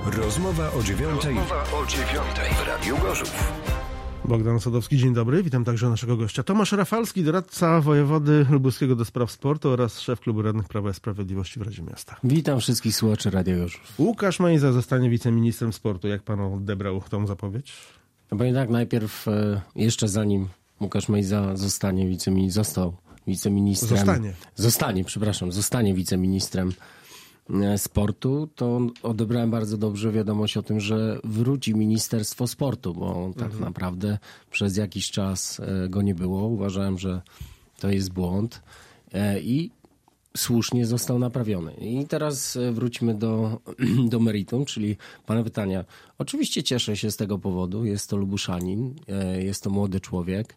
Rozmowa o 9:00 w Radiu Gorzów. Bogdan Sadowski, dzień dobry. Witam także naszego gościa. Tomasz Rafalski, doradca wojewody lubuskiego do spraw sportu oraz szef klubu radnych Prawa i Sprawiedliwości w Radzie Miasta. Witam wszystkich słuchaczy Radia Gorzów. Łukasz Mejza zostanie wiceministrem sportu. Jak pan odebrał tą zapowiedź? No bo jednak najpierw, jeszcze zanim Łukasz Mejza zostanie wiceministrem sportu, to odebrałem bardzo dobrze wiadomość o tym, że wróci Ministerstwo Sportu, bo tak naprawdę przez jakiś czas go nie było. Uważałem, że to jest błąd i słusznie został naprawiony. I teraz wróćmy do meritum, czyli pana pytania. Oczywiście cieszę się z tego powodu. Jest to Lubuszanin, jest to młody człowiek.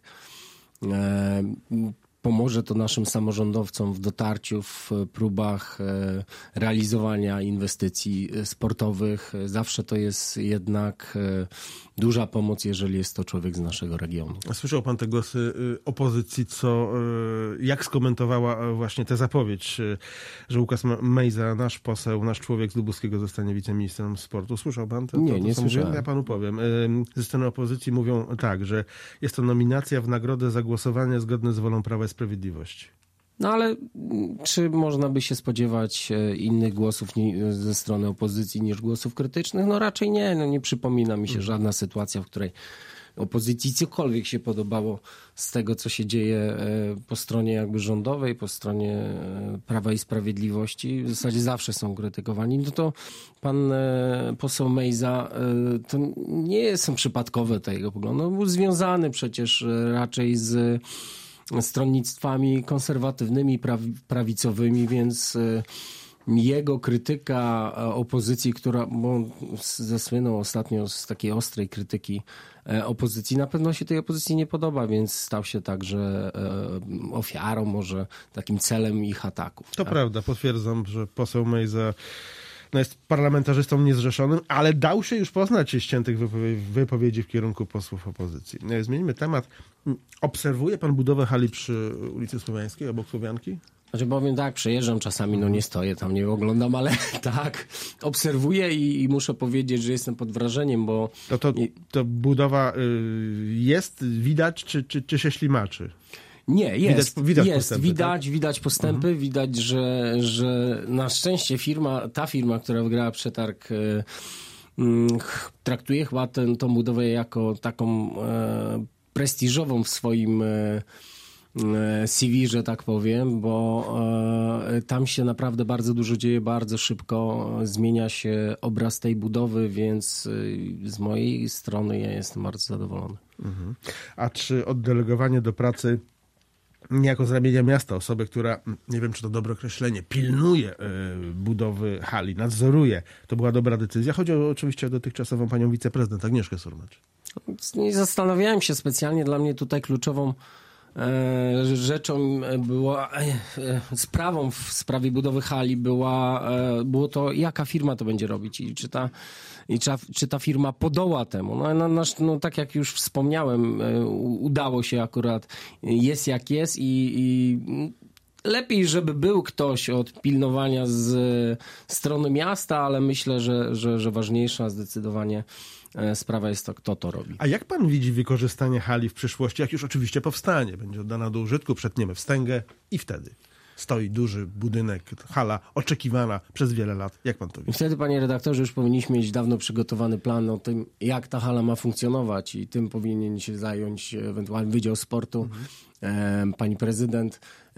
Pomoże to naszym samorządowcom w dotarciu, w próbach realizowania inwestycji sportowych. Zawsze to jest jednak duża pomoc, jeżeli jest to człowiek z naszego regionu. Słyszał pan te głosy opozycji, jak skomentowała właśnie tę zapowiedź, że Łukasz Mejza, nasz poseł, nasz człowiek z Lubuskiego zostanie wiceministrem sportu. Słyszał pan to? Nie słyszałem. Ja panu powiem. Ze strony opozycji mówią tak, że jest to nominacja w nagrodę za głosowanie zgodne z wolą Prawa i Sprawiedliwości. No ale czy można by się spodziewać innych głosów ze strony opozycji niż głosów krytycznych? No raczej nie. No nie przypomina mi się żadna sytuacja, w której opozycji cokolwiek się podobało z tego, co się dzieje po stronie jakby rządowej, po stronie Prawa i Sprawiedliwości. W zasadzie zawsze są krytykowani. No to pan poseł Mejza, to nie są przypadkowe te jego poglądy. Był związany przecież raczej z stronnictwami konserwatywnymi, prawicowymi, więc jego krytyka opozycji, bo zasłynął ostatnio z takiej ostrej krytyki opozycji, na pewno się tej opozycji nie podoba, więc stał się także ofiarą, może takim celem ich ataków. To prawda, potwierdzam, że poseł Mejza jest parlamentarzystą niezrzeszonym, ale dał się już poznać ściętych wypowiedzi w kierunku posłów opozycji. Zmienimy temat. Obserwuje pan budowę hali przy ulicy Słowiańskiej, obok Słowianki? Znaczy powiem tak, przejeżdżam czasami, nie stoję tam, nie oglądam, ale tak, obserwuję i muszę powiedzieć, że jestem pod wrażeniem, bo... To budowa jest, widać, czy się ślimaczy? Nie, jest. Widać postępy, widać, że na szczęście ta firma, która wygrała przetarg, traktuje chyba tą budowę jako taką prestiżową w swoim CV, że tak powiem, bo tam się naprawdę bardzo dużo dzieje, bardzo szybko zmienia się obraz tej budowy, więc z mojej strony ja jestem bardzo zadowolony. A czy oddelegowanie do pracy niejako z ramienia miasta, osoby, która, nie wiem czy to dobre określenie, pilnuje budowy hali, nadzoruje, to była dobra decyzja? Chodzi oczywiście o dotychczasową panią wiceprezydent Agnieszkę Surmacz. Nie zastanawiałem się specjalnie, dla mnie tutaj kluczową rzeczą była, sprawą w sprawie budowy hali było to, jaka firma to będzie robić i czy ta firma podoła temu. No, tak jak już wspomniałem, udało się akurat, jest jak jest i lepiej, żeby był ktoś od pilnowania z strony miasta, ale myślę, że ważniejsza zdecydowanie sprawa jest to, kto to robi. A jak pan widzi wykorzystanie hali w przyszłości, jak już oczywiście powstanie, będzie oddana do użytku, przetniemy wstęgę i wtedy stoi duży budynek, hala oczekiwana przez wiele lat. Jak pan to widzi? I wtedy, panie redaktorze, już powinniśmy mieć dawno przygotowany plan o tym, jak ta hala ma funkcjonować i tym powinien się zająć ewentualnie Wydział Sportu, pani prezydent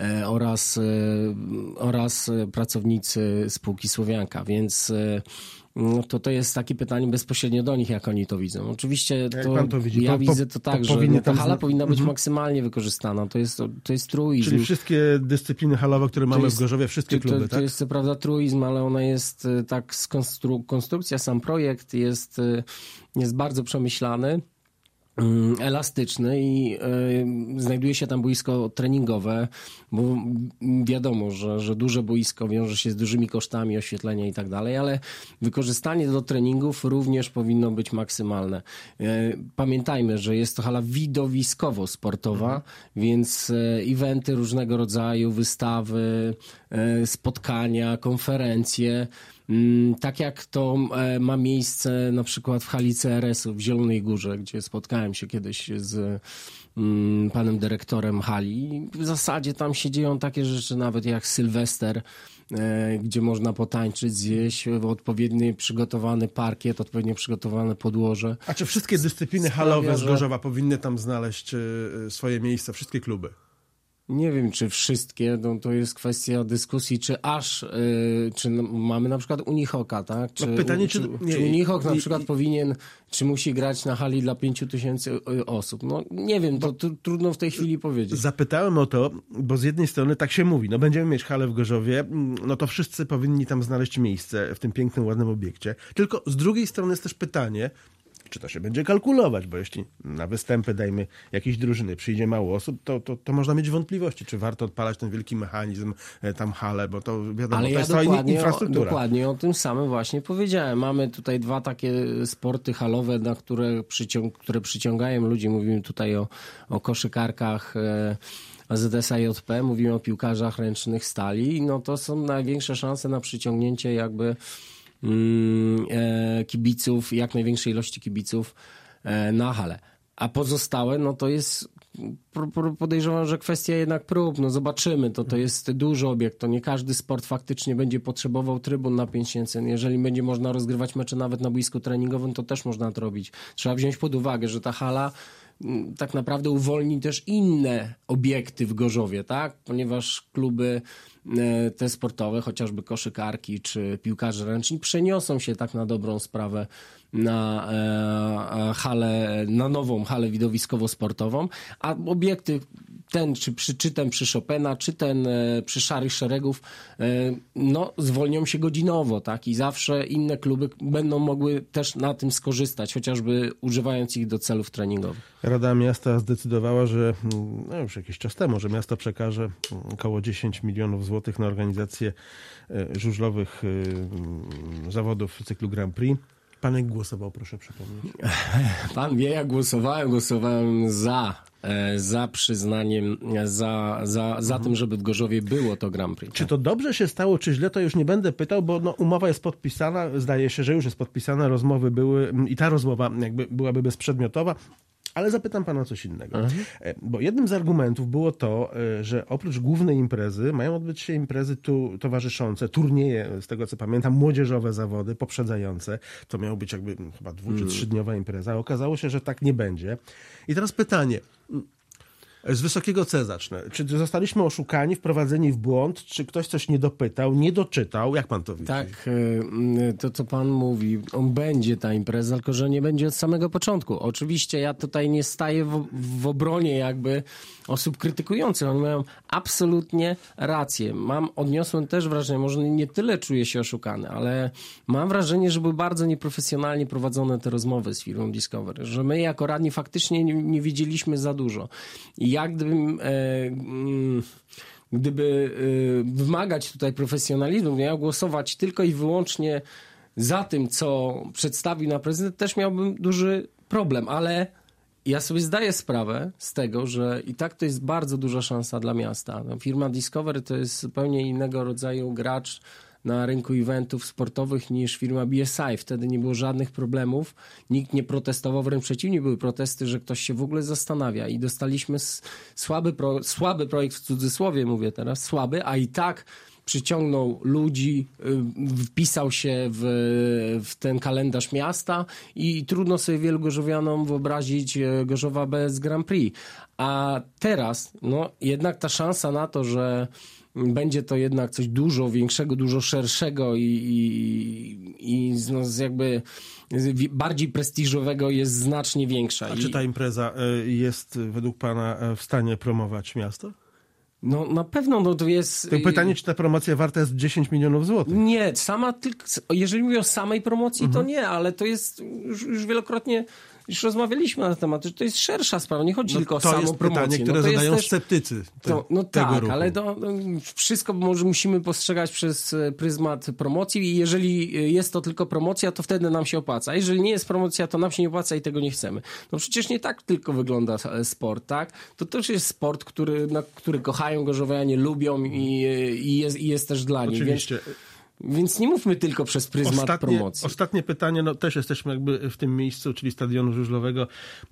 oraz pracownicy spółki Słowianka, więc to jest takie pytanie bezpośrednio do nich, jak oni to widzą. Oczywiście widzę to tak, że ta hala powinna być maksymalnie wykorzystana. To jest truizm. Czyli wszystkie dyscypliny halowe, które mamy w Gorzowie, wszystkie kluby, tak? To jest co prawda truizm, ale ona jest tak, konstrukcja, sam projekt jest bardzo przemyślany, elastyczny i znajduje się tam boisko treningowe, bo wiadomo, że duże boisko wiąże się z dużymi kosztami oświetlenia i tak dalej, ale wykorzystanie do treningów również powinno być maksymalne. Pamiętajmy, że jest to hala widowiskowo-sportowa, więc eventy różnego rodzaju, wystawy, spotkania, konferencje Tak jak to ma miejsce na przykład w hali CRS-u w Zielonej Górze, gdzie spotkałem się kiedyś z panem dyrektorem hali. W zasadzie tam się dzieją takie rzeczy nawet jak Sylwester, gdzie można potańczyć, zjeść, odpowiednio przygotowany parkiet, odpowiednio przygotowane podłoże. A czy wszystkie dyscypliny halowe z Gorzowa powinny tam znaleźć swoje miejsce, wszystkie kluby? Nie wiem, czy wszystkie, no to jest kwestia dyskusji, czy mamy na przykład Unihoka, tak? Czy, pytanie, czy Unihok na przykład powinien, czy musi grać na hali dla 5000 osób? No nie wiem, to trudno w tej chwili powiedzieć. Zapytałem o to, bo z jednej strony tak się mówi, no będziemy mieć halę w Gorzowie, no to wszyscy powinni tam znaleźć miejsce w tym pięknym, ładnym obiekcie. Tylko z drugiej strony jest też pytanie, czy to się będzie kalkulować, bo jeśli na występy, dajmy, jakiejś drużyny przyjdzie mało osób, to można mieć wątpliwości, czy warto odpalać ten wielki mechanizm, tam halę, bo to wiadomo, ale to ja jest cała infrastruktura. Dokładnie o tym samym właśnie powiedziałem. Mamy tutaj dwa takie sporty halowe, na które przyciągają ludzi. Mówimy tutaj o koszykarkach AZS-AJP, mówimy o piłkarzach ręcznych Stali. No to są największe szanse na przyciągnięcie jakby kibiców, jak największej ilości kibiców na halę. A pozostałe, no to jest, podejrzewam, że kwestia jednak prób, no zobaczymy, to jest duży obiekt, to nie każdy sport faktycznie będzie potrzebował trybun na 5000. Jeżeli będzie można rozgrywać mecze nawet na boisku treningowym, to też można to robić. Trzeba wziąć pod uwagę, że ta hala tak naprawdę uwolni też inne obiekty w Gorzowie, tak? Ponieważ kluby te sportowe, chociażby koszykarki czy piłkarze ręczni, przeniosą się tak na dobrą sprawę na halę, na nową halę widowiskowo-sportową, a obiekty ten, czy ten przy Chopina, czy ten przy Szarych Szeregów, no zwolnią się godzinowo, tak? I zawsze inne kluby będą mogły też na tym skorzystać, chociażby używając ich do celów treningowych. Rada Miasta zdecydowała, że już jakiś czas temu, że miasto przekaże około 10 milionów złotych na organizację żużlowych zawodów w cyklu Grand Prix. Pan jak głosował, proszę przypomnieć? Pan wie, jak głosowałem za przyznaniem, za tym, żeby w Gorzowie było to Grand Prix. Czy to dobrze się stało, czy źle, to już nie będę pytał, bo umowa jest podpisana, zdaje się, że już jest podpisana, rozmowy były i ta rozmowa jakby byłaby bezprzedmiotowa. Ale zapytam pana o coś innego. Bo jednym z argumentów było to, że oprócz głównej imprezy mają odbyć się imprezy towarzyszące, turnieje, z tego co pamiętam, młodzieżowe zawody poprzedzające. To miało być jakby chyba 2- czy 3-dniowa impreza. Okazało się, że tak nie będzie. I teraz pytanie. Z wysokiego C zacznę. Czy zostaliśmy oszukani, wprowadzeni w błąd? Czy ktoś coś nie dopytał, nie doczytał? Jak pan to widzi? Tak, to co pan mówi, będzie ta impreza, tylko że nie będzie od samego początku. Oczywiście ja tutaj nie staję w obronie jakby osób krytykujących. Oni mają absolutnie rację. Odniosłem też wrażenie, może nie tyle czuję się oszukany, ale mam wrażenie, że były bardzo nieprofesjonalnie prowadzone te rozmowy z firmą Discovery, że my jako radni faktycznie nie wiedzieliśmy za dużo. I jak gdyby wymagać tutaj profesjonalizmu, miał głosować tylko i wyłącznie za tym, co przedstawił na prezydent, też miałbym duży problem, ale ja sobie zdaję sprawę z tego, że i tak to jest bardzo duża szansa dla miasta. Firma Discovery to jest zupełnie innego rodzaju gracz na rynku eventów sportowych niż firma BSI. Wtedy nie było żadnych problemów, nikt nie protestował, wręcz przeciwnie, były protesty, że ktoś się w ogóle zastanawia i dostaliśmy słaby projekt, w cudzysłowie mówię teraz, słaby, a i tak przyciągnął ludzi, wpisał się w ten kalendarz miasta i trudno sobie wielu gorzowianom wyobrazić Gorzowa bez Grand Prix. A teraz, jednak ta szansa na to, że będzie to jednak coś dużo większego, dużo szerszego i jakby bardziej prestiżowego jest znacznie większa. A czy ta impreza jest według pana w stanie promować miasto? No na pewno, to jest... To pytanie, czy ta promocja warta jest 10 milionów złotych? Nie, jeżeli mówię o samej promocji, to nie, ale to jest już wielokrotnie... Już rozmawialiśmy na ten temat, że to jest szersza sprawa, nie chodzi tylko o samą promocję. To jest pytanie, które zadają sceptycy tego roku. Ale wszystko może musimy postrzegać przez pryzmat promocji i jeżeli jest to tylko promocja, to wtedy nam się opłaca. A jeżeli nie jest promocja, to nam się nie opłaca i tego nie chcemy. No przecież nie tak tylko wygląda sport, tak? To też jest sport, który kochają gorzowianie, lubią i jest też dla nich. Oczywiście. Więc nie mówmy tylko przez pryzmat promocji. Ostatnie pytanie, no też jesteśmy jakby w tym miejscu, czyli stadionu żużlowego.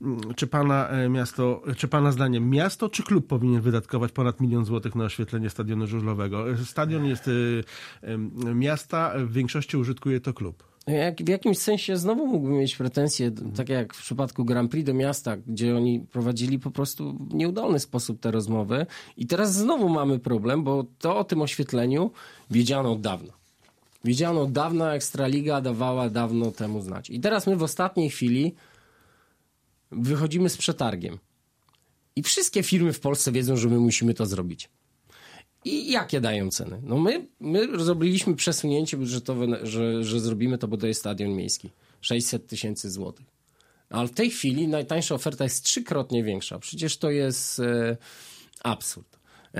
Czy pana zdaniem miasto czy klub powinien wydatkować ponad 1 000 000 złotych na oświetlenie stadionu żużlowego? Stadion jest miasta, w większości użytkuje to klub. W jakimś sensie znowu mógłbym mieć pretensje, tak jak w przypadku Grand Prix do miasta, gdzie oni prowadzili po prostu w nieudolny sposób te rozmowy. I teraz znowu mamy problem, bo to o tym oświetleniu wiedziano od dawna. Wiedziano od dawna, Ekstraliga dawała dawno temu znać. I teraz my w ostatniej chwili wychodzimy z przetargiem. I wszystkie firmy w Polsce wiedzą, że my musimy to zrobić. I jakie dają ceny? No my zrobiliśmy przesunięcie budżetowe, że zrobimy to, bo to jest stadion miejski. 600 000 złotych. Ale w tej chwili najtańsza oferta jest 3-krotnie większa. Przecież to jest absurd.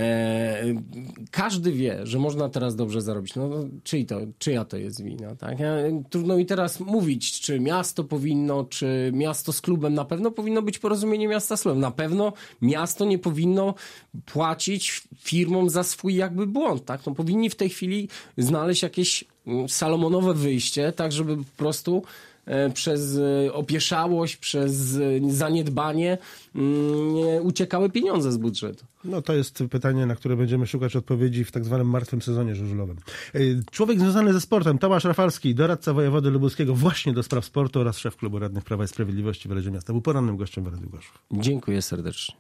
Każdy wie, że można teraz dobrze zarobić. No czyja to jest wina? Tak? Trudno mi teraz mówić, czy miasto powinno, czy miasto z klubem. Na pewno powinno być porozumienie miasta z klubem. Na pewno miasto nie powinno płacić firmom za swój jakby błąd. Tak? No, powinni w tej chwili znaleźć jakieś salomonowe wyjście, tak żeby po prostu przez opieszałość, przez zaniedbanie nie uciekały pieniądze z budżetu. No to jest pytanie, na które będziemy szukać odpowiedzi w tak zwanym martwym sezonie żużlowym. Człowiek związany ze sportem, Tomasz Rafalski, doradca wojewody lubuskiego właśnie do spraw sportu oraz szef klubu radnych Prawa i Sprawiedliwości w Radzie Miasta. Był porannym gościem w Radiu Gorzów. Dziękuję serdecznie.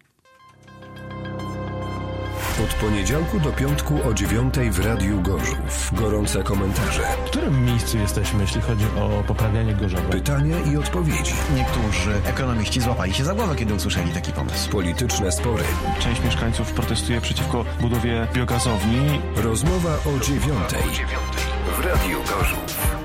Od poniedziałku do piątku o 9:00 w Radiu Gorzów. Gorące komentarze. W którym miejscu jesteśmy, jeśli chodzi o poprawianie Gorzowa? Pytania i odpowiedzi. Niektórzy ekonomiści złapali się za głowę, kiedy usłyszeli taki pomysł. Polityczne spory. Część mieszkańców protestuje przeciwko budowie biogazowni. Rozmowa o 9:00 w Radiu Gorzów.